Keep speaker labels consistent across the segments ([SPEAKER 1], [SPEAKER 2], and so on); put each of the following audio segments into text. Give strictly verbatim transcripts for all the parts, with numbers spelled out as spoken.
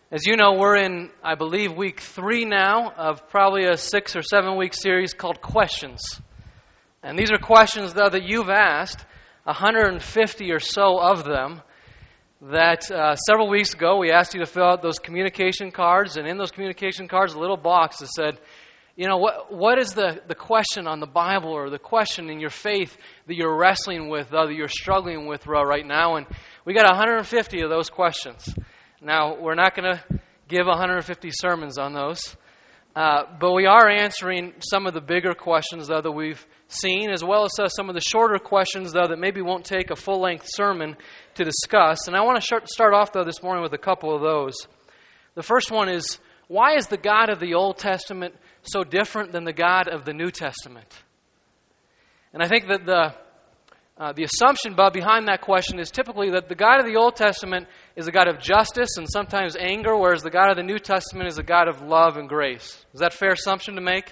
[SPEAKER 1] As you know, we're in, I believe, week three now of probably a six or seven week series called Questions. And these are questions, though, that you've asked, one hundred fifty or so of them, that uh, several weeks ago we asked you to fill out those communication cards, and in those communication cards, a little box that said, you know, what what is the, the question on the Bible or the question in your faith that you're wrestling with, uh, that you're struggling with uh, right now? And we got one hundred fifty of those questions. Now, we're not going to give one hundred fifty sermons on those, uh, but we are answering some of the bigger questions, though, that we've seen, as well as uh, some of the shorter questions, though, that maybe won't take a full-length sermon to discuss. And I want to start off, though, this morning with a couple of those. The first one is, why is the God of the Old Testament so different than the God of the New Testament? And I think that the uh, the assumption behind that question is typically that the God of the Old Testament is a God of justice and sometimes anger, whereas the God of the New Testament is a God of love and grace. Is that a fair assumption to make?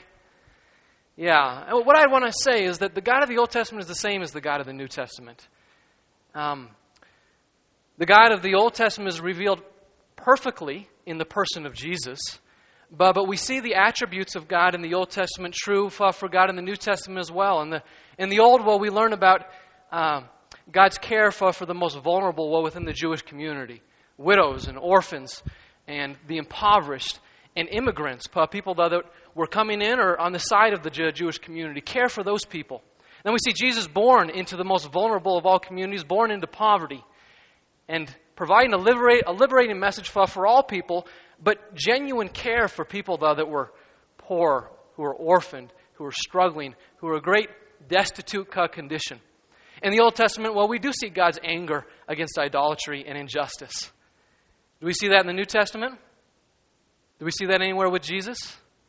[SPEAKER 1] Yeah. What I want to say is that the God of the Old Testament is the same as the God of the New Testament. Um, the God of the Old Testament is revealed perfectly in the person of Jesus, but, but we see the attributes of God in the Old Testament true for, for God in the New Testament as well. In the, in the Old, well, we learn about uh, God's care for, for the most vulnerable well, within the Jewish community, widows and orphans and the impoverished and immigrants, people that were coming in or on the side of the Jewish community, care for those people. Then we see Jesus born into the most vulnerable of all communities, born into poverty, and providing a, liberate, a liberating message for, for all people, but genuine care for people, though, that were poor, who were orphaned, who were struggling, who were a great destitute condition. In the Old Testament, well, we do see God's anger against idolatry and injustice. Do we see that in the New Testament? Do we see that anywhere with Jesus?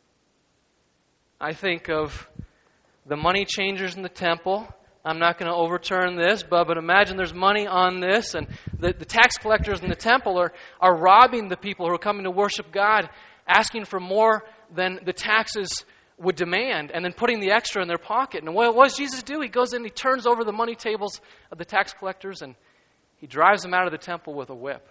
[SPEAKER 1] I think of the money changers in the temple. I'm not going to overturn this, but, but imagine there's money on this, and the, the tax collectors in the temple are, are robbing the people who are coming to worship God, asking for more than the taxes would demand, and then putting the extra in their pocket. And what, what does Jesus do? He goes in, he turns over the money tables of the tax collectors, and he drives them out of the temple with a whip.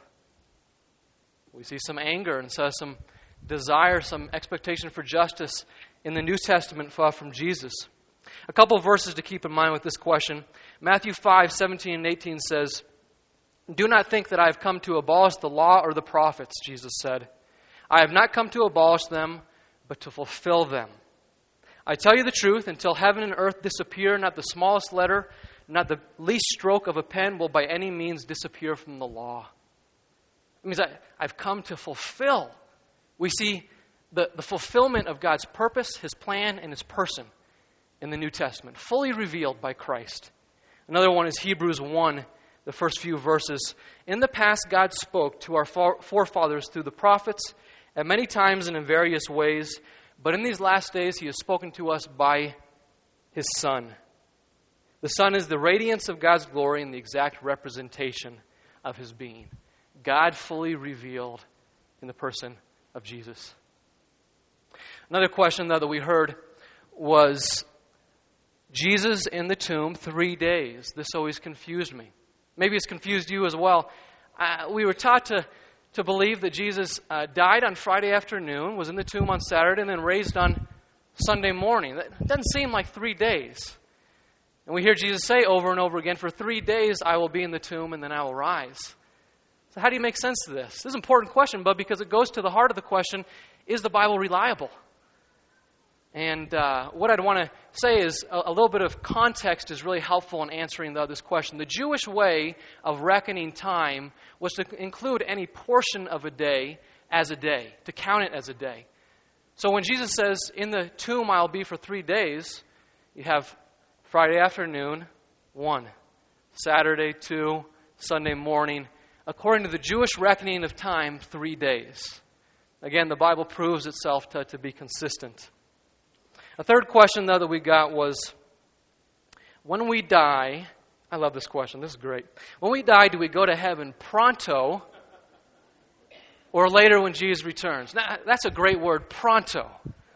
[SPEAKER 1] We see some anger and so some desire, some expectation for justice in the New Testament from Jesus. A couple of verses to keep in mind with this question. Matthew five, seventeen and eighteen says, "Do not think that I have come to abolish the law or the prophets," Jesus said. "I have not come to abolish them, but to fulfill them. I tell you the truth, until heaven and earth disappear, not the smallest letter, not the least stroke of a pen will by any means disappear from the law." It means I, I've come to fulfill. We see the, the fulfillment of God's purpose, His plan, and His person in the New Testament, fully revealed by Christ. Another one is Hebrews one, the first few verses. "In the past, God spoke to our forefathers through the prophets at many times and in various ways, but in these last days, He has spoken to us by His Son. The Son is the radiance of God's glory and the exact representation of His being." God fully revealed in the person of Jesus. Another question, though, that we heard was Jesus in the tomb three days. This always confused me. Maybe it's confused you as well. Uh, we were taught to, to believe that Jesus uh, died on Friday afternoon, was in the tomb on Saturday, and then raised on Sunday morning. That doesn't seem like three days. And we hear Jesus say over and over again, "For three days I will be in the tomb, and then I will rise." So how do you make sense of this? This is an important question, but because it goes to the heart of the question, is the Bible reliable? And uh, what I'd want to say is a, a little bit of context is really helpful in answering the, this question. The Jewish way of reckoning time was to include any portion of a day as a day, to count it as a day. So when Jesus says, "In the tomb I'll be for three days," you have Friday afternoon, one, Saturday, two, Sunday morning. According to the Jewish reckoning of time, three days. Again, the Bible proves itself to, to be consistent. A third question, though, that we got was, when we die, I love this question, this is great. When we die, do we go to heaven pronto or later when Jesus returns? Now, that's a great word, pronto.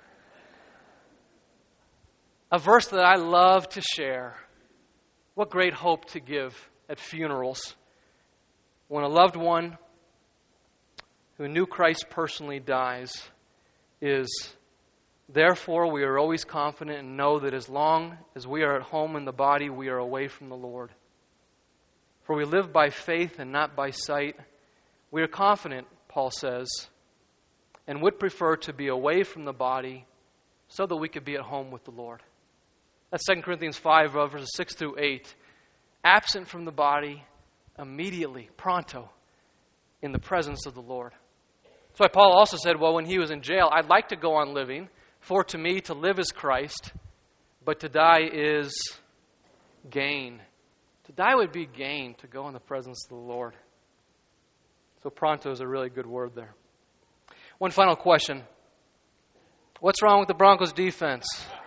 [SPEAKER 1] A verse that I love to share. What great hope to give at funerals. When a loved one who knew Christ personally dies is, therefore we are always confident and know that as long as we are at home in the body, we are away from the Lord. For we live by faith and not by sight. We are confident, Paul says, and would prefer to be away from the body so that we could be at home with the Lord. That's Second Corinthians five, verses six through eight. Absent from the body, immediately, pronto, in the presence of the Lord. That's why Paul also said, well, when he was in jail, I'd like to go on living, for to me to live is Christ, but to die is gain. To die would be gain, to go in the presence of the Lord. So pronto is a really good word there. One final question. What's wrong with the Broncos defense?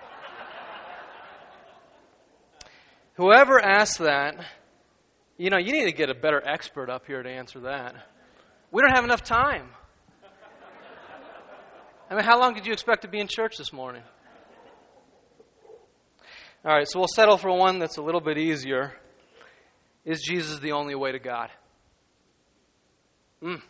[SPEAKER 1] Whoever asked that, you know, you need to get a better expert up here to answer that. We don't have enough time. I mean, how long did you expect to be in church this morning? All right, so we'll settle for one that's a little bit easier. Is Jesus the only way to God? Hmm.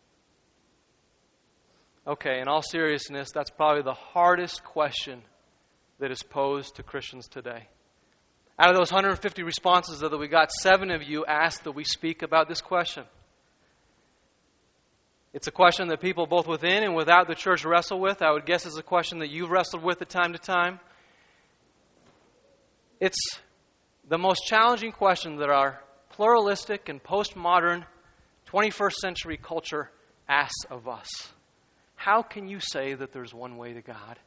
[SPEAKER 1] Okay, in all seriousness, that's probably the hardest question that is posed to Christians today. Out of those one hundred fifty responses that we got, seven of you asked that we speak about this question. It's a question that people both within and without the church wrestle with. I would guess it's a question that you've wrestled with at time to time. It's the most challenging question that our pluralistic and postmodern twenty-first century culture asks of us. How can you say that there's one way to God?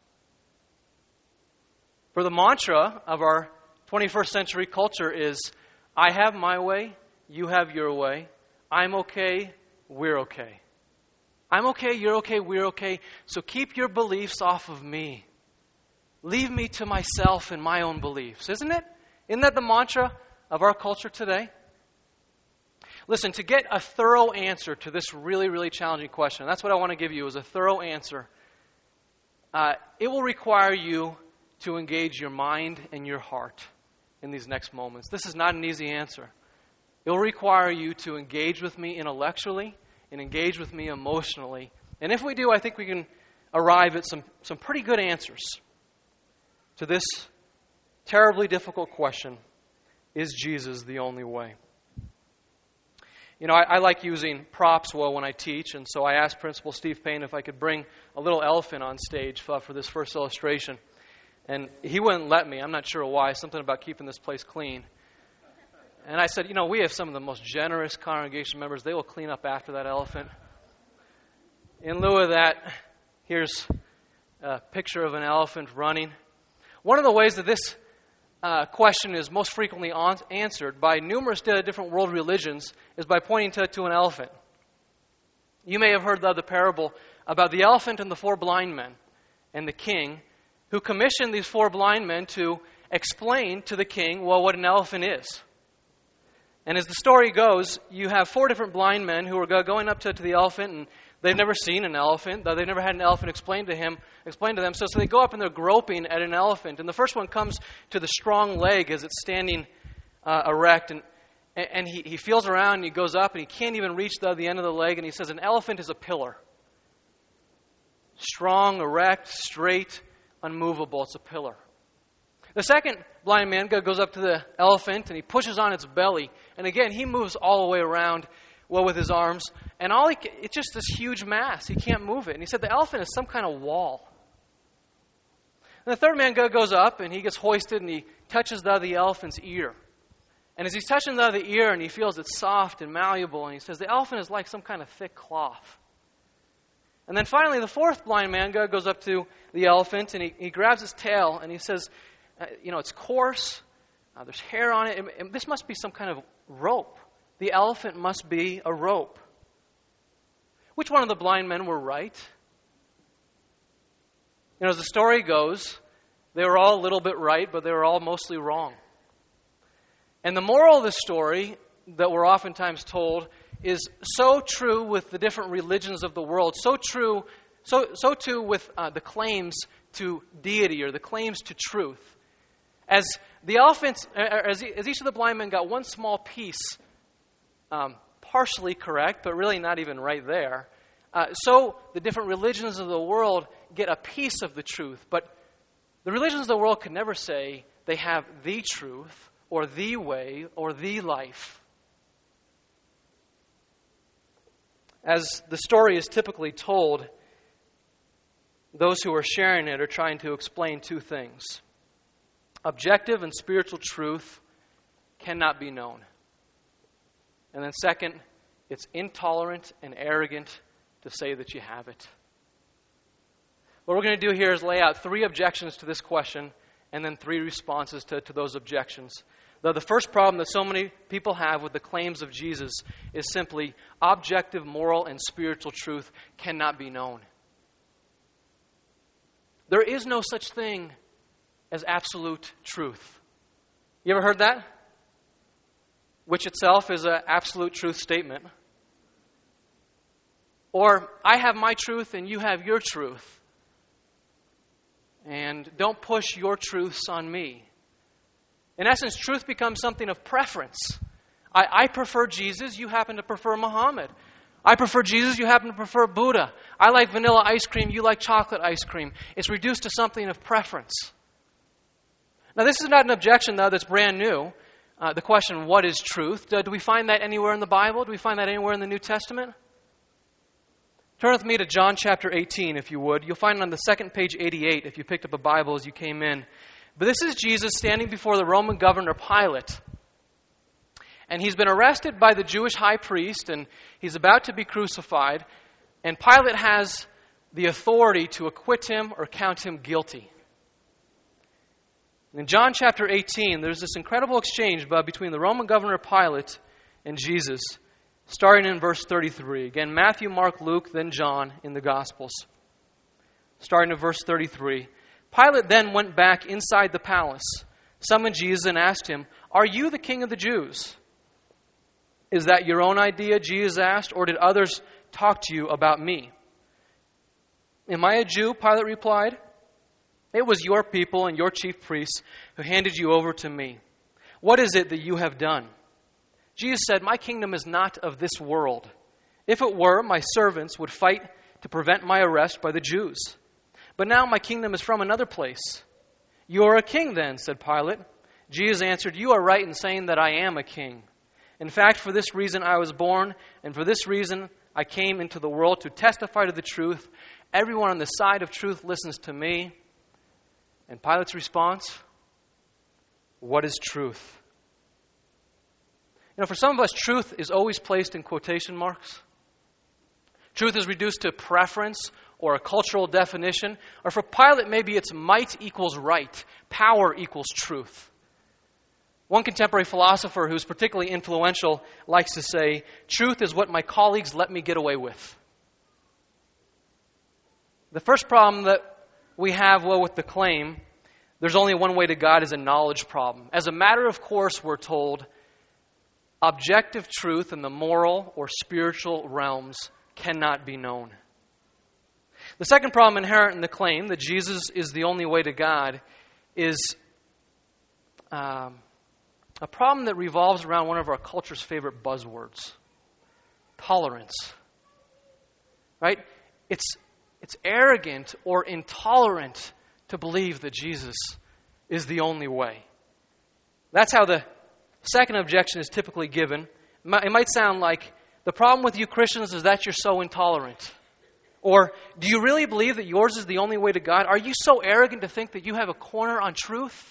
[SPEAKER 1] For the mantra of our twenty-first century culture is, I have my way, you have your way. I'm okay, we're okay. I'm okay, you're okay, we're okay. So keep your beliefs off of me. Leave me to myself and my own beliefs. Isn't it? Isn't that the mantra of our culture today? Listen, to get a thorough answer to this really, really challenging question, that's what I want to give you, is a thorough answer. Uh, it will require you to engage your mind and your heart in these next moments. This is not an easy answer. It will require you to engage with me intellectually and engage with me emotionally. And if we do, I think we can arrive at some, some pretty good answers to this terribly difficult question, is Jesus the only way? You know, I, I like using props well when I teach, and so I asked Principal Steve Payne if I could bring a little elephant on stage for, for this first illustration. And he wouldn't let me. I'm not sure why. Something about keeping this place clean. And I said, you know, we have some of the most generous congregation members. They will clean up after that elephant. In lieu of that, here's a picture of an elephant running. One of the ways that this uh, question is most frequently on- answered by numerous different world religions is by pointing to, to an elephant. You may have heard the, the parable about the elephant and the four blind men and the king who commissioned these four blind men to explain to the king, well, what an elephant is. And as the story goes, you have four different blind men who are going up to, to the elephant, and they've never seen an elephant. They've never had an elephant explained to him, explained to them. So, so they go up and they're groping at an elephant. And the first one comes to the strong leg as it's standing uh, erect, and and he, he feels around and he goes up and he can't even reach the, the end of the leg, and he says, an elephant is a pillar. Strong, erect, straight, unmovable. It's a pillar. The second blind man goes up to the elephant and he pushes on its belly. And again, he moves all the way around, well, with his arms. And all he, it's just this huge mass. He can't move it. And he said the elephant is some kind of wall. And the third man goes up and he gets hoisted and he touches the, the elephant's ear. And as he's touching the, the ear and he feels it's soft and malleable, and he says the elephant is like some kind of thick cloth. And then finally, the fourth blind man goes up to the elephant and he, he grabs his tail and he says, uh, you know, it's coarse. Uh, there's hair on it. It, it. This must be some kind of rope. The elephant must be a rope. Which one of the blind men were right? You know, as the story goes, they were all a little bit right, but they were all mostly wrong. And the moral of the story that we're oftentimes told is so true with the different religions of the world, so true, so so too with uh, the claims to deity or the claims to truth. As the elephants, as, as each of the blind men got one small piece um, partially correct, but really not even right there, Uh, so the different religions of the world get a piece of the truth. But the religions of the world can never say they have the truth or the way or the life. As the story is typically told, those who are sharing it are trying to explain two things. Objective and spiritual truth cannot be known. And then second, it's intolerant and arrogant to say that you have it. What we're going to do here is lay out three objections to this question and then three responses to, to those objections. Though the first problem that so many people have with the claims of Jesus is simply objective, moral, and spiritual truth cannot be known. There is no such thing as absolute truth. You ever heard that? Which itself is an absolute truth statement. Or, I have my truth and you have your truth. And don't push your truths on me. In essence, truth becomes something of preference. I, I prefer Jesus, you happen to prefer Muhammad. I prefer Jesus, you happen to prefer Buddha. I like vanilla ice cream, you like chocolate ice cream. It's reduced to something of preference. Now, this is not an objection, though, that's brand new. Uh, the question, what is truth? Do, do we find that anywhere in the Bible? Do we find that anywhere in the New Testament? Turn with me to John chapter eighteen, if you would. You'll find it on the second page eighty-eight if you picked up a Bible as you came in. But this is Jesus standing before the Roman governor Pilate. And he's been arrested by the Jewish high priest, and he's about to be crucified. And Pilate has the authority to acquit him or count him guilty. In John chapter eighteen, there's this incredible exchange between the Roman governor Pilate and Jesus, starting in verse thirty-three. Again, Matthew, Mark, Luke, then John in the Gospels. Starting at verse thirty-three. Pilate then went back inside the palace, summoned Jesus and asked him, "Are you the king of the Jews?" "Is that your own idea?" Jesus asked, "or did others talk to you about me?" "Am I a Jew?" Pilate replied. "It was your people and your chief priests who handed you over to me. What is it that you have done?" Jesus said, "My kingdom is not of this world. If it were, my servants would fight to prevent my arrest by the Jews. But now my kingdom is from another place." "You are a king then," said Pilate. Jesus answered, "You are right in saying that I am a king. In fact, for this reason I was born, and for this reason I came into the world to testify to the truth. Everyone on the side of truth listens to me." And Pilate's response, "What is truth?" You know, for some of us, truth is always placed in quotation marks. Truth is reduced to preference or a cultural definition. Or for Pilate, maybe it's might equals right, power equals truth. One contemporary philosopher who's particularly influential likes to say, "Truth is what my colleagues let me get away with." The first problem that we have, well, with the claim, "There's only one way to God," is a knowledge problem. As a matter of course, we're told, objective truth in the moral or spiritual realms cannot be known. The second problem inherent in the claim that Jesus is the only way to God is um, a problem that revolves around one of our culture's favorite buzzwords: tolerance. Right? It's it's arrogant or intolerant to believe that Jesus is the only way. That's how the second objection is typically given. It might sound like, "The problem with you Christians is that you're so intolerant." Or, "Do you really believe that yours is the only way to God? Are you so arrogant to think that you have a corner on truth?"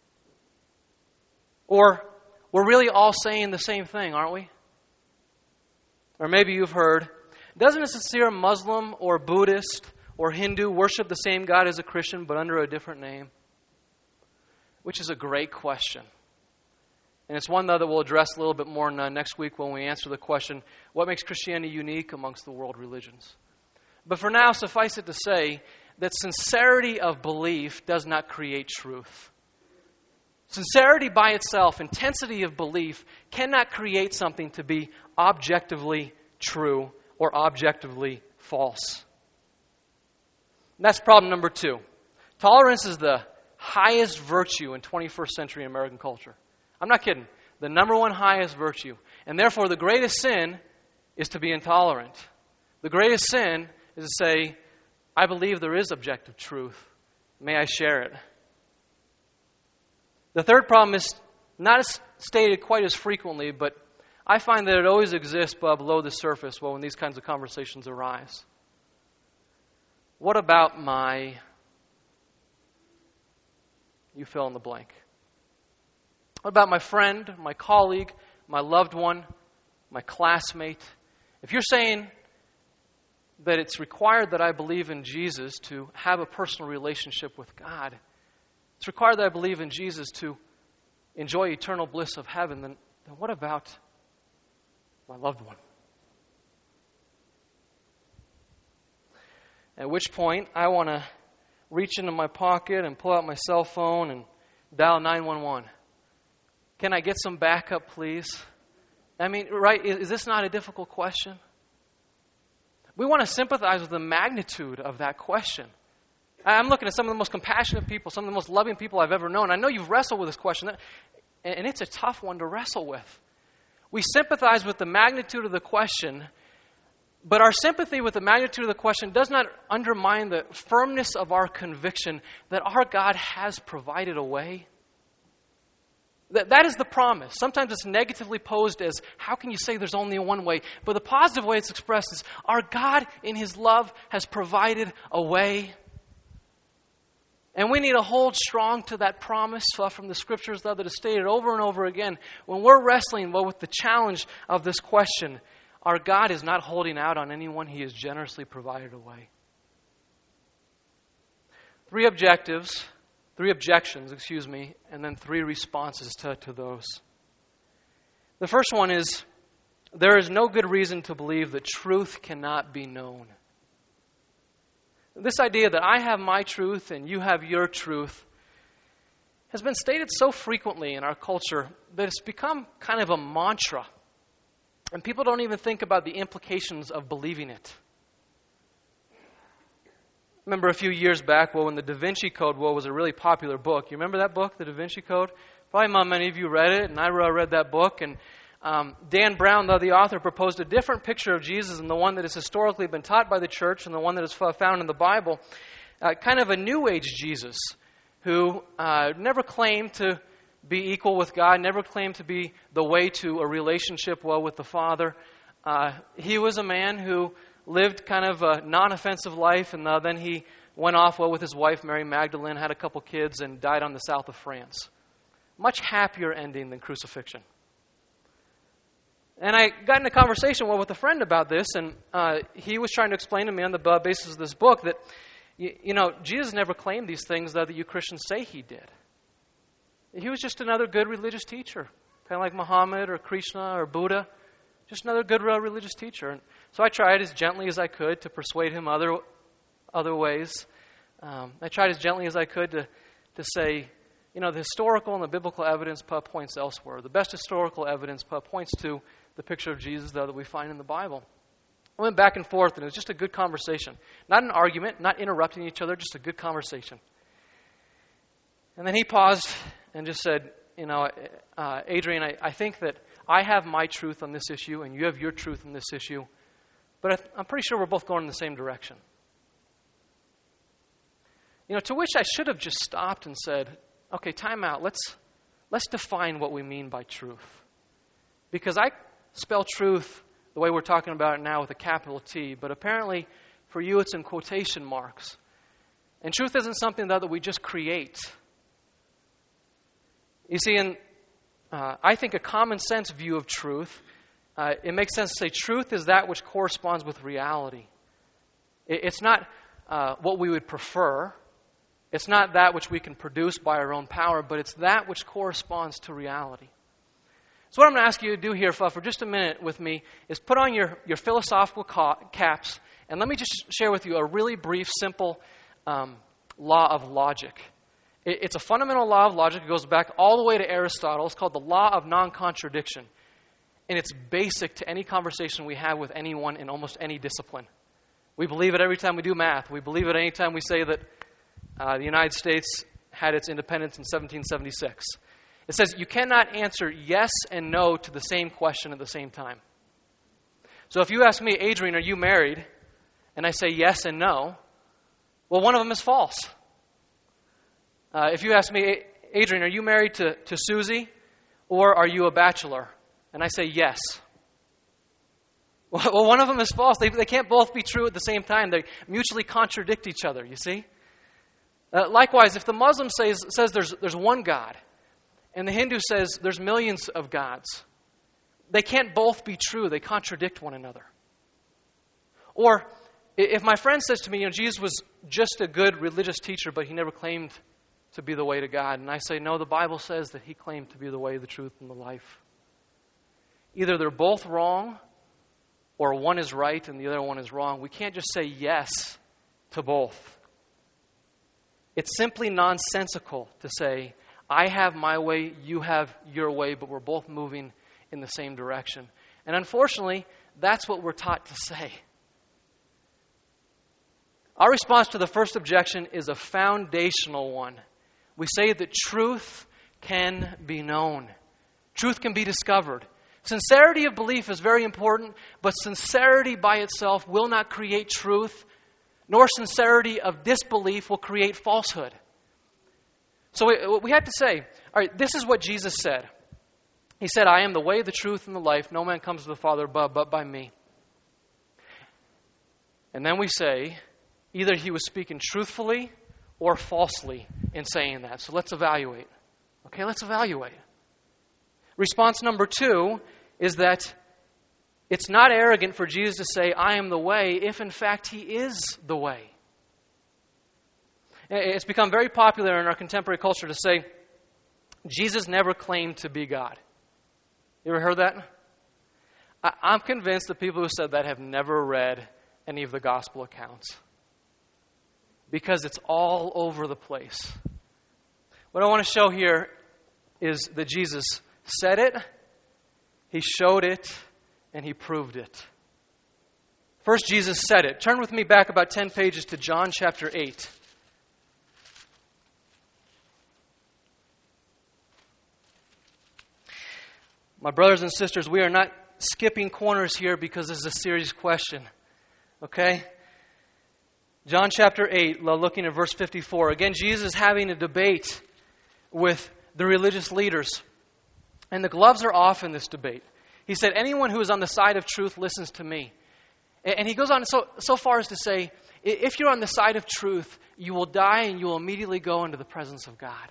[SPEAKER 1] Or, "We're really all saying the same thing, aren't we?" Or maybe you've heard, "Doesn't a sincere Muslim or Buddhist or Hindu worship the same God as a Christian but under a different name?" Which is a great question. And it's one, though, that we'll address a little bit more next week when we answer the question, what makes Christianity unique amongst the world religions? But for now, suffice it to say that sincerity of belief does not create truth. Sincerity by itself, intensity of belief, cannot create something to be objectively true or objectively false. And that's problem number two. Tolerance is the highest virtue in twenty-first century American culture. I'm not kidding. The number one highest virtue. And therefore, the greatest sin is to be intolerant. The greatest sin is to say, I believe there is objective truth. May I share it? The third problem is not as stated quite as frequently, but I find that it always exists below the surface when these kinds of conversations arise. What about my... You fill in the blank. What about my friend, my colleague, my loved one, my classmate? If you're saying that it's required that I believe in Jesus to have a personal relationship with God, it's required that I believe in Jesus to enjoy eternal bliss of heaven, then, then what about my loved one? At which point, I want to reach into my pocket and pull out my cell phone and dial nine one one. Can I get some backup, please? I mean, right, is, is this not a difficult question? We want to sympathize with the magnitude of that question. I'm looking at some of the most compassionate people, some of the most loving people I've ever known. I know you've wrestled with this question, and it's a tough one to wrestle with. We sympathize with the magnitude of the question, but our sympathy with the magnitude of the question does not undermine the firmness of our conviction that our God has provided a way. That, that is the promise. Sometimes it's negatively posed as, how can you say there's only one way? But the positive way it's expressed is, our God in His love has provided a way. And we need to hold strong to that promise from the Scriptures that is stated over and over again. When we're wrestling well, with the challenge of this question, our God is not holding out on anyone. He has generously provided a way. Three objectives, three objections, excuse me, and then three responses to, to those. The first one is, there is no good reason to believe that truth cannot be known. This idea that I have my truth and you have your truth has been stated so frequently in our culture that it's become kind of a mantra. And people don't even think about the implications of believing it. Remember a few years back, well, when the Da Vinci Code well, was a really popular book. You remember that book, the Da Vinci Code? Probably not many of you read it, and I read that book. And um, Dan Brown, the, the author, proposed a different picture of Jesus than the one that has historically been taught by the church and the one that is found in the Bible. Uh, kind of a New Age Jesus who uh, never claimed to be equal with God, never claimed to be the way to a relationship well with the Father. Uh, he was a man who lived kind of a non-offensive life, and uh, then he went off well with his wife, Mary Magdalene, had a couple kids, and died on the south of France. Much happier ending than crucifixion. And I got in a conversation well with a friend about this, and uh, he was trying to explain to me on the basis of this book that, you, you know, Jesus never claimed these things that you Christians say he did. He was just another good religious teacher, kind of like Muhammad or Krishna or Buddha, just another good religious teacher. And so I tried as gently as I could to persuade him other other ways. Um, I tried as gently as I could to, to say, you know, the historical and the biblical evidence points elsewhere. The best historical evidence points to the picture of Jesus that we find in the Bible. We went back and forth, and it was just a good conversation. Not an argument, not interrupting each other, just a good conversation. And then he paused and just said, you know, uh, Adrian, I, I think that I have my truth on this issue and you have your truth on this issue, but I th- I'm pretty sure we're both going in the same direction. You know, to which I should have just stopped and said, okay, time out. Let's, let's define what we mean by truth. Because I spell truth the way we're talking about it now with a capital T, but apparently for you it's in quotation marks. And truth isn't something that, that we just create. You see, in, uh, I think a common sense view of truth, uh, it makes sense to say truth is that which corresponds with reality. It, it's not uh, what we would prefer. It's not that which we can produce by our own power, but it's that which corresponds to reality. So what I'm going to ask you to do here for, for just a minute with me is put on your, your philosophical ca- caps, and let me just share with you a really brief, simple um, law of logic. It's a fundamental law of logic. It goes back all the way to Aristotle. It's called the law of non-contradiction. And it's basic to any conversation we have with anyone in almost any discipline. We believe it every time we do math. We believe it any time we say that uh, the United States had its independence in seventeen seventy-six. It says you cannot answer yes and no to the same question at the same time. So if you ask me, Adrian, are you married? and I say yes and no, well, one of them is false. Uh, if you ask me, Adrian, are you married to, to Susie, or are you a bachelor? And I say yes. Well, one of them is false. They, they can't both be true at the same time. They mutually contradict each other, you see? Uh, likewise, if the Muslim says, says there's, there's one God, and the Hindu says there's millions of gods, they can't both be true. They contradict one another. Or if my friend says to me, you know, Jesus was just a good religious teacher, but he never claimed to be the way to God. And I say, no, the Bible says that he claimed to be the way, the truth, and the life. Either they're both wrong, or one is right and the other one is wrong. We can't just say yes to both. It's simply nonsensical to say, I have my way, you have your way, but we're both moving in the same direction. And unfortunately, that's what we're taught to say. Our response to the first objection is a foundational one. We say that truth can be known. Truth can be discovered. Sincerity of belief is very important, but sincerity by itself will not create truth, nor sincerity of disbelief will create falsehood. So we, we have to say, all right, this is what Jesus said. He said, I am the way, the truth, and the life. No man comes to the Father but, but by me. And then we say, either he was speaking truthfully or falsely in saying that. So let's evaluate. Okay, let's evaluate. Response number two is that it's not arrogant for Jesus to say, I am the way, if in fact he is the way. It's become very popular in our contemporary culture to say, Jesus never claimed to be God. You ever heard that? I'm convinced that people who said that have never read any of the gospel accounts, because it's all over the place. What I want to show here is that Jesus said it, he showed it, and he proved it. First, Jesus said it. Turn with me back about ten pages to John chapter eight. My brothers and sisters, we are not skipping corners here because this is a serious question. Okay? John chapter eight, looking at verse fifty-four. Again, Jesus is having a debate with the religious leaders. And the gloves are off in this debate. He said, anyone who is on the side of truth listens to me. And he goes on so, so far as to say, if you're on the side of truth, you will die and you will immediately go into the presence of God.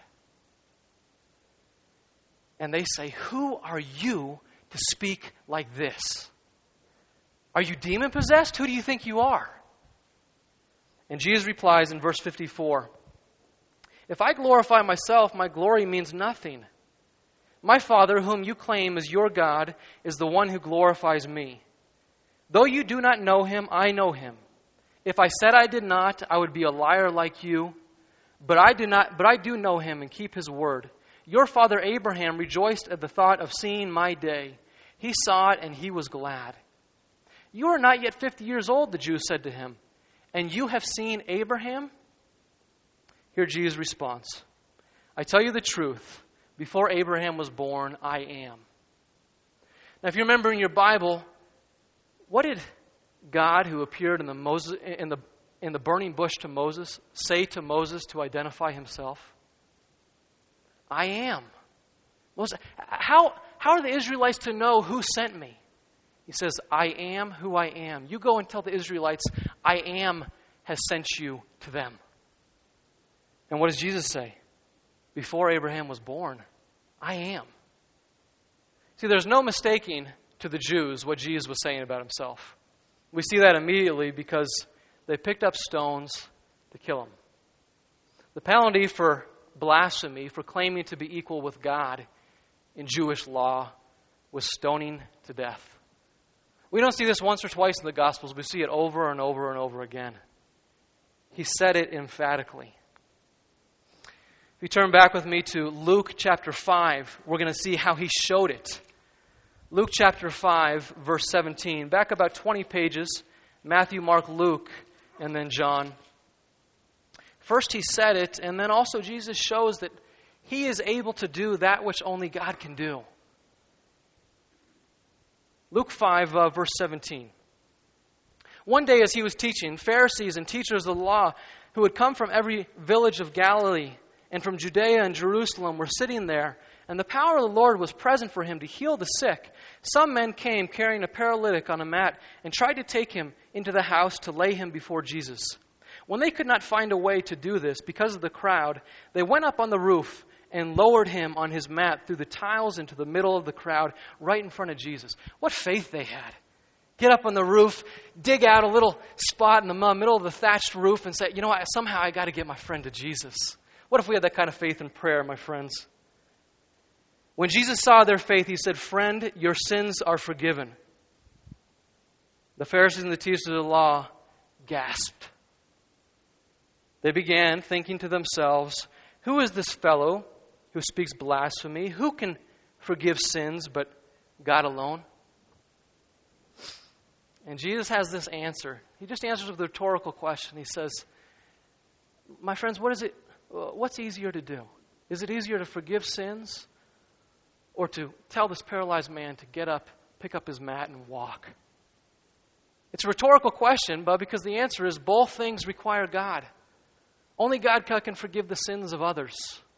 [SPEAKER 1] And they say, who are you to speak like this? Are you demon-possessed? Who do you think you are? And Jesus replies in verse fifty-four, if I glorify myself, my glory means nothing. My Father, whom you claim is your God, is the one who glorifies me. Though you do not know him, I know him. If I said I did not, I would be a liar like you. But I do not, but I do know him and keep his word. Your father Abraham rejoiced at the thought of seeing my day. He saw it and he was glad. You are not yet fifty years old, the Jews said to him, and you have seen Abraham? Hear Jesus' response. I tell you the truth. Before Abraham was born, I am. Now, if you remember in your Bible, what did God, who appeared in the Moses in the in the burning bush to Moses, say to Moses to identify himself? I am. Moses, how how are the Israelites to know who sent me? He says, I am who I am. You go and tell the Israelites, I am has sent you to them. And what does Jesus say? Before Abraham was born, I am. See, there's no mistaking to the Jews what Jesus was saying about himself. We see that immediately because they picked up stones to kill him. The penalty for blasphemy, for claiming to be equal with God in Jewish law, was stoning to death. We don't see this once or twice in the Gospels. We see it over and over and over again. He said it emphatically. If you turn back with me to Luke chapter five, we're going to see how he showed it. Luke chapter five, verse seventeen. Back about twenty pages. Matthew, Mark, Luke, and then John. First he said it, and then also Jesus shows that he is able to do that which only God can do. Luke five, uh, verse seventeen. One day as he was teaching, Pharisees and teachers of the law who had come from every village of Galilee and from Judea and Jerusalem were sitting there, and the power of the Lord was present for him to heal the sick. Some men came carrying a paralytic on a mat and tried to take him into the house to lay him before Jesus. When they could not find a way to do this because of the crowd, they went up on the roof and lowered him on his mat through the tiles into the middle of the crowd, right in front of Jesus. What faith they had. Get up on the roof, dig out a little spot in the middle of the thatched roof and say, you know what, somehow I got to get my friend to Jesus. What if we had that kind of faith in prayer, my friends? When Jesus saw their faith, he said, "Friend, your sins are forgiven." The Pharisees and the teachers of the law gasped. They began thinking to themselves, "Who is this fellow who speaks blasphemy? Who can forgive sins but God alone?" And Jesus has this answer. He just answers with a rhetorical question. He says, "My friends, what is it? What's easier to do? Is it easier to forgive sins or to tell this paralyzed man to get up, pick up his mat, and walk?" It's a rhetorical question, but because the answer is both things require God. Only God can forgive the sins of others.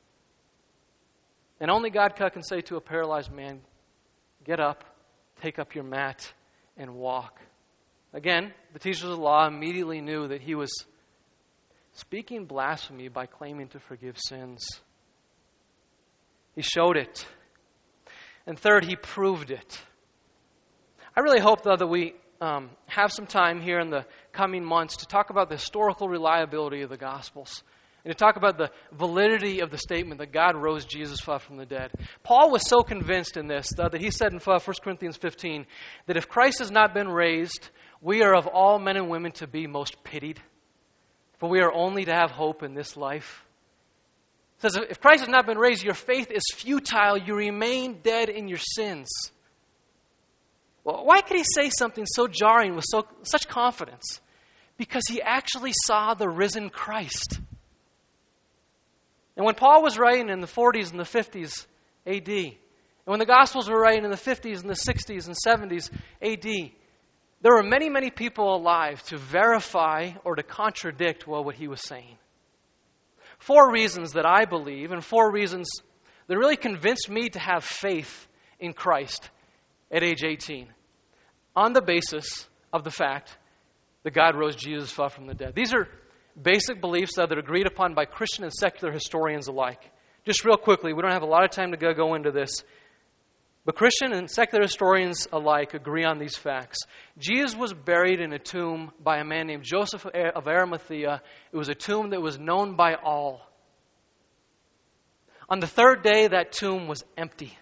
[SPEAKER 1] And only God can say to a paralyzed man, "Get up, take up your mat, and walk." Again, the teachers of the law immediately knew that he was speaking blasphemy by claiming to forgive sins. He showed it. And third, he proved it. I really hope, though, that we um, have some time here in the coming months to talk about the historical reliability of the Gospels and to talk about the validity of the statement that God rose Jesus from the dead. Paul was so convinced in this though, that he said in First Corinthians fifteen that if Christ has not been raised, we are of all men and women to be most pitied, for we are only to have hope in this life. It says, if Christ has not been raised, your faith is futile. You remain dead in your sins. Well, why could he say something so jarring with so such confidence? Because he actually saw the risen Christ. And when Paul was writing in the forties and the fifties A D, and when the Gospels were writing in the fifties and the sixties and seventies A D, there were many, many people alive to verify or to contradict well, what he was saying. Four reasons that I believe, and four reasons that really convinced me to have faith in Christ at age eighteen, on the basis of the fact that God rose Jesus from the dead. These are basic beliefs that are agreed upon by Christian and secular historians alike. Just real quickly, we don't have a lot of time to go, go into this, but Christian and secular historians alike agree on these facts. Jesus was buried in a tomb by a man named Joseph of Arimathea. It was a tomb that was known by all. On the third day, that tomb was empty.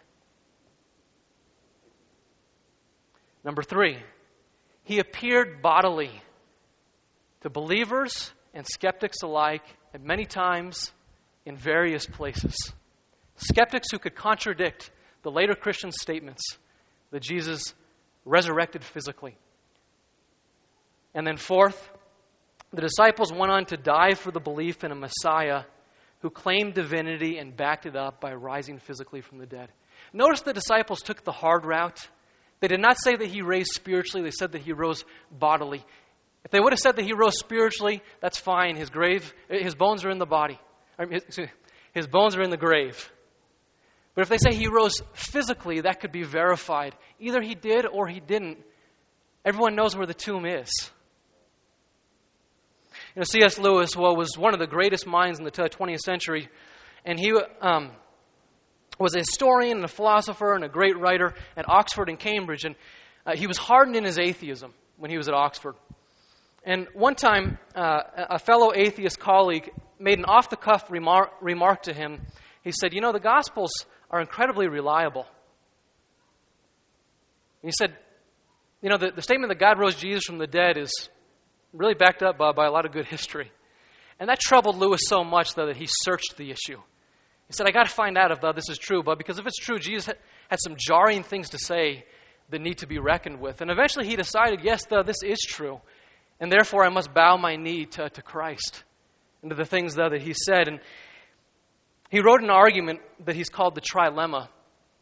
[SPEAKER 1] Number three, he appeared bodily to believers and skeptics alike, and many times in various places. Skeptics who could contradict the later Christian statements that Jesus resurrected physically. And then fourth, the disciples went on to die for the belief in a Messiah who claimed divinity and backed it up by rising physically from the dead. Notice the disciples took the hard route. They did not say that he raised spiritually. They said that he rose bodily. If they would have said that he rose spiritually, that's fine. His grave, his bones are in the body. His, his bones are in the grave. But if they say he rose physically, that could be verified. Either he did or he didn't. Everyone knows where the tomb is. You know, C S Lewis well, was one of the greatest minds in the twentieth century, and he um, was a historian and a philosopher and a great writer at Oxford and Cambridge, and uh, he was hardened in his atheism when he was at Oxford. And one time, uh, a fellow atheist colleague made an off-the-cuff remark, remark to him. He said, you know, the Gospels are incredibly reliable. And he said, you know, the, the statement that God rose Jesus from the dead is really backed up by, by a lot of good history. And that troubled Lewis so much, though, that he searched the issue. He said, I got to find out if uh, this is true, but because if it's true, Jesus had, had some jarring things to say that need to be reckoned with. And eventually he decided, yes, though, this is true. And therefore I must bow my knee to, to Christ and to the things, though, that he said. And he wrote an argument that he's called the trilemma,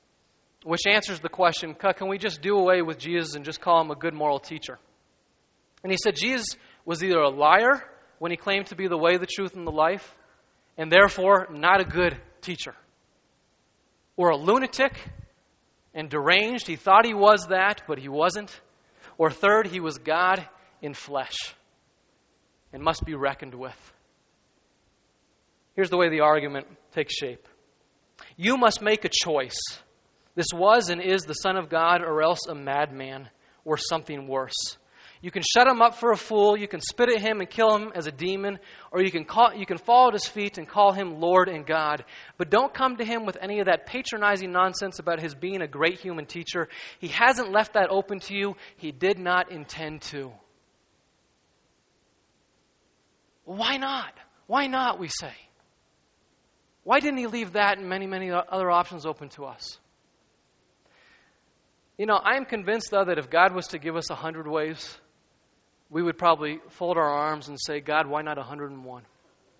[SPEAKER 1] which answers the question, can we just do away with Jesus and just call him a good moral teacher? And he said Jesus was either a liar when he claimed to be the way, the truth, and the life, and therefore not a good teacher, or a lunatic and deranged. He thought he was that, but he wasn't. Or third, he was God in flesh and must be reckoned with. Here's the way the argument takes shape. You must make a choice. This was and is the Son of God, or else a madman, or something worse. You can shut him up for a fool, you can spit at him and kill him as a demon, or you can call, you can fall at his feet and call him Lord and God. But don't come to him with any of that patronizing nonsense about his being a great human teacher. He hasn't left that open to you. He did not intend to. Why not? Why not, we say? Why didn't he leave that and many, many other options open to us? You know, I am convinced, though, that if God was to give us a hundred ways, we would probably fold our arms and say, God, why not a hundred and one?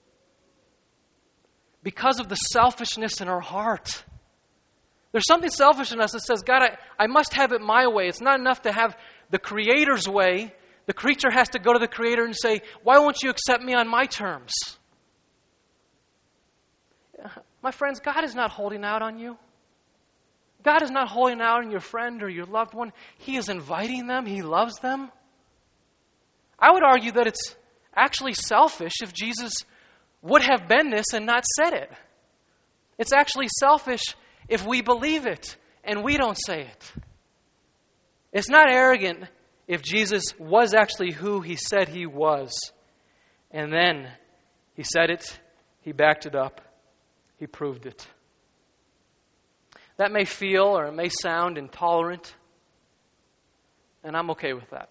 [SPEAKER 1] Because of the selfishness in our heart. There's something selfish in us that says, God, I, I must have it my way. It's not enough to have the Creator's way. The creature has to go to the Creator and say, why won't you accept me on my terms? My friends, God is not holding out on you. God is not holding out on your friend or your loved one. He is inviting them. He loves them. I would argue that it's actually selfish if Jesus would have been this and not said it. It's actually selfish if we believe it and we don't say it. It's not arrogant if Jesus was actually who he said he was. And then he said it, he backed it up, he proved it. That may feel or it may sound intolerant, and I'm okay with that.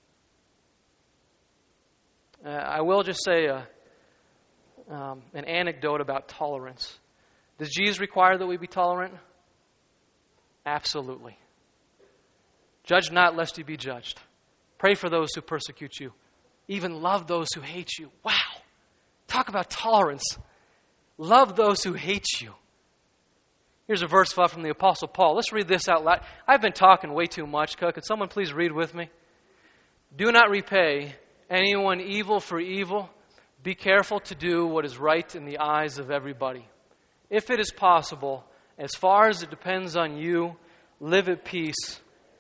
[SPEAKER 1] Uh, I will just say a, um, an anecdote about tolerance. Does Jesus require that we be tolerant? Absolutely. Judge not, lest you be judged. Pray for those who persecute you. Even love those who hate you. Wow. Talk about tolerance. Love those who hate you. Here's a verse from the Apostle Paul. Let's read this out loud. I've been talking way too much. Could someone please read with me? Do not repay anyone evil for evil. Be careful to do what is right in the eyes of everybody. If it is possible, as far as it depends on you, live at peace.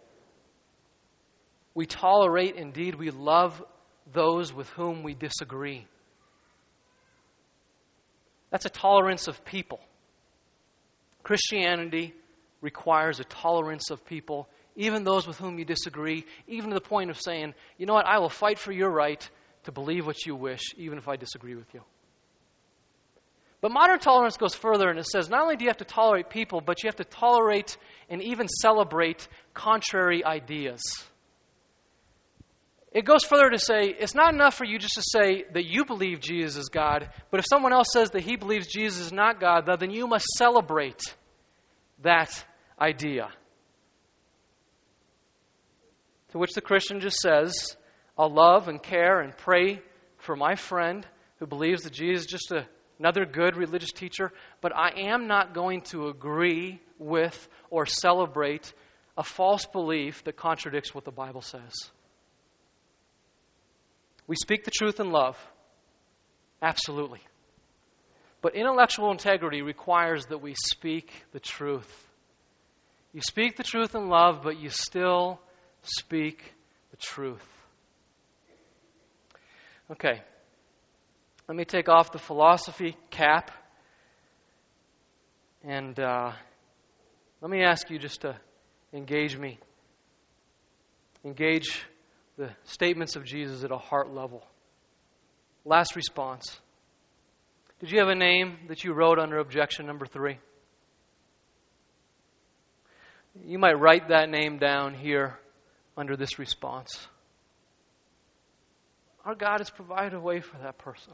[SPEAKER 1] We tolerate, indeed, we love those with whom we disagree. That's a tolerance of people. Christianity requires a tolerance of people, even those with whom you disagree, even to the point of saying, you know what, I will fight for your right to believe what you wish, even if I disagree with you. But modern tolerance goes further, and it says not only do you have to tolerate people, but you have to tolerate and even celebrate contrary ideas. It goes further to say, it's not enough for you just to say that you believe Jesus is God, but if someone else says that he believes Jesus is not God, then you must celebrate that idea. To which the Christian just says, I'll love and care and pray for my friend who believes that Jesus is just a, another good religious teacher, but I am not going to agree with or celebrate a false belief that contradicts what the Bible says. We speak the truth in love. Absolutely. But intellectual integrity requires that we speak the truth. You speak the truth in love, but you still speak the truth. Okay. Let me take off the philosophy cap. And uh, let me ask you just to engage me. Engage the statements of Jesus at a heart level. Last response. Did you have a name that you wrote under objection number three? You might write that name down here under this response. Our God has provided a way for that person.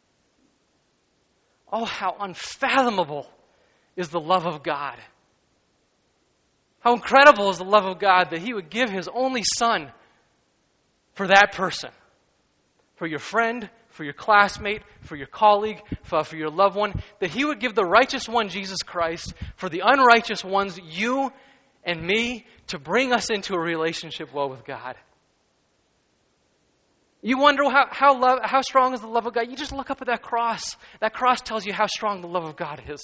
[SPEAKER 1] Oh, how unfathomable is the love of God. How incredible is the love of God that He would give His only Son for that person, for your friend, for your classmate, for your colleague, for, for your loved one, that He would give the righteous one, Jesus Christ, for the unrighteous ones, you and me, to bring us into a relationship well with God. You wonder how, how, love, how strong is the love of God? You just look up at that cross. That cross tells you how strong the love of God is.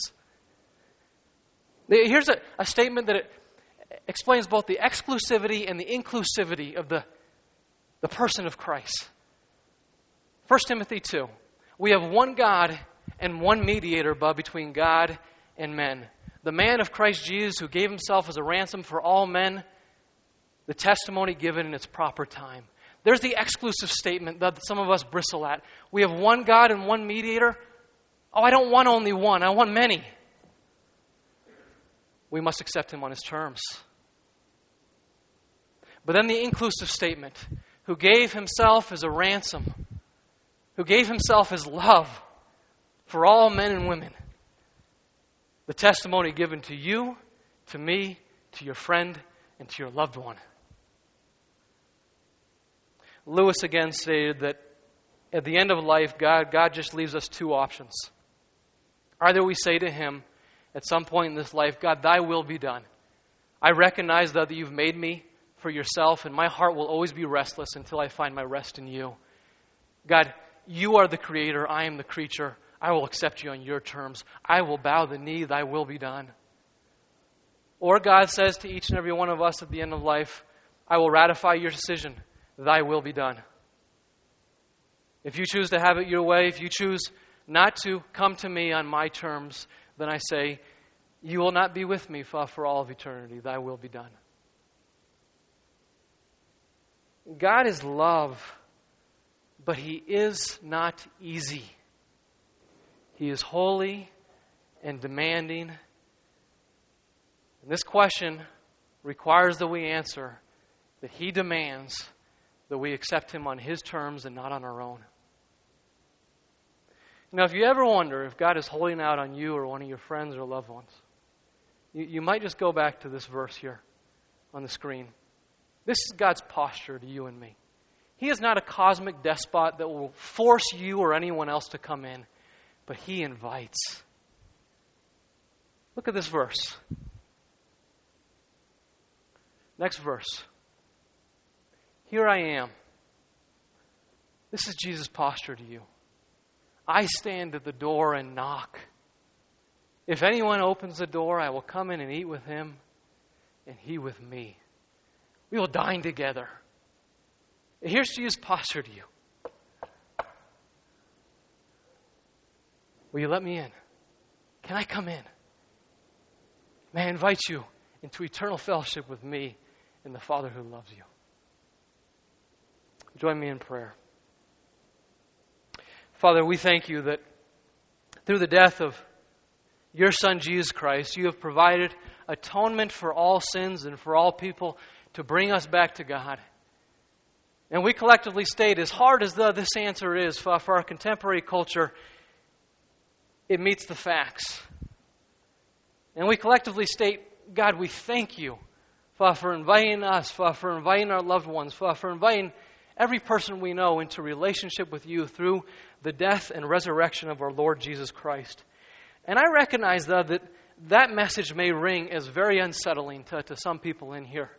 [SPEAKER 1] Here's a, a statement that it explains both the exclusivity and the inclusivity of the, the person of Christ. First Timothy two. We have one God and one mediator between God and men. The man of Christ Jesus who gave himself as a ransom for all men, the testimony given in its proper time. There's the exclusive statement that some of us bristle at. We have one God and one mediator. Oh, I don't want only one. I want many. We must accept him on his terms. But then the inclusive statement, who gave himself as a ransom, who gave himself as love for all men and women. The testimony given to you, to me, to your friend, and to your loved one. Lewis again stated that at the end of life, God, God just leaves us two options. Either we say to him at some point in this life, God, thy will be done. I recognize that you've made me for yourself, and my heart will always be restless until I find my rest in you. God, you are the creator, I am the creature. I will accept you on your terms. I will bow the knee, thy will be done. Or God says to each and every one of us at the end of life, I will ratify your decision. Thy will be done. If you choose to have it your way, if you choose not to come to me on my terms, then I say, you will not be with me for all of eternity. Thy will be done. God is love, but he is not easy. He is holy and demanding. And this question requires that we answer that he demands that we accept him on his terms and not on our own. Now, if you ever wonder if God is holding out on you or one of your friends or loved ones, you, you might just go back to this verse here on the screen. This is God's posture to you and me. He is not a cosmic despot that will force you or anyone else to come in, but he invites. Look at this verse. Next verse. Here I am. This is Jesus' posture to you. I stand at the door and knock. If anyone opens the door, I will come in and eat with him, and he with me. We will dine together. Here's Jesus' posture to you. Will you let me in? Can I come in? May I invite you into eternal fellowship with me and the Father who loves you. Join me in prayer. Father, we thank you that through the death of your Son, Jesus Christ, you have provided atonement for all sins and for all people to bring us back to God. And we collectively state, as hard as the, this answer is for, for our contemporary culture, it meets the facts. And we collectively state, God, we thank you for, for inviting us, for, for inviting our loved ones, for, for inviting every person we know into relationship with you through the death and resurrection of our Lord Jesus Christ. And I recognize, though, that that message may ring as very unsettling to, to some people in here.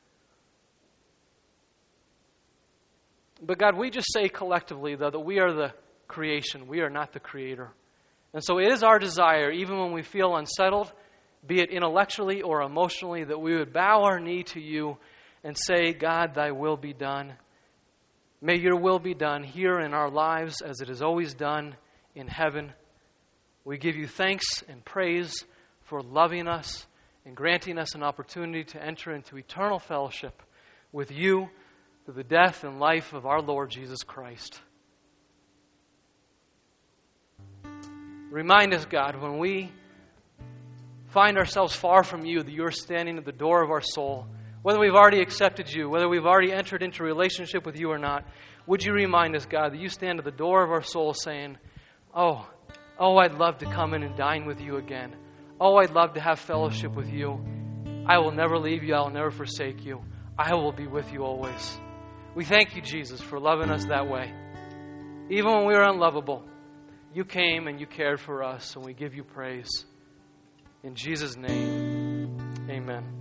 [SPEAKER 1] But God, we just say collectively, though, that we are the creation. We are not the creator. And so it is our desire, even when we feel unsettled, be it intellectually or emotionally, that we would bow our knee to you and say, God, thy will be done. May your will be done here in our lives as it is always done in heaven. We give you thanks and praise for loving us and granting us an opportunity to enter into eternal fellowship with you through the death and life of our Lord Jesus Christ. Remind us, God, when we find ourselves far from you, that you are standing at the door of our soul. Whether we've already accepted you, whether we've already entered into relationship with you or not, would you remind us, God, that you stand at the door of our soul saying, Oh, oh, I'd love to come in and dine with you again. Oh, I'd love to have fellowship with you. I will never leave you. I will never forsake you. I will be with you always. We thank you, Jesus, for loving us that way. Even when we were unlovable, you came and you cared for us, and we give you praise. In Jesus' name, amen.